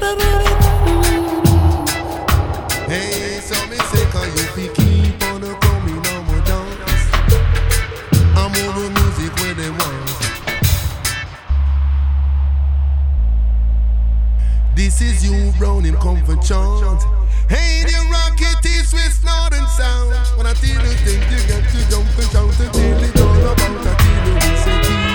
Hey, so me say, can you be keep on the coming on my dance? I'm over music where they want. This is you, Brown in comfort chant. Hey, the rocket is Swiss Northern sound. When I tell you things, you get to jump and shout until it's all about. I tell you, we say keep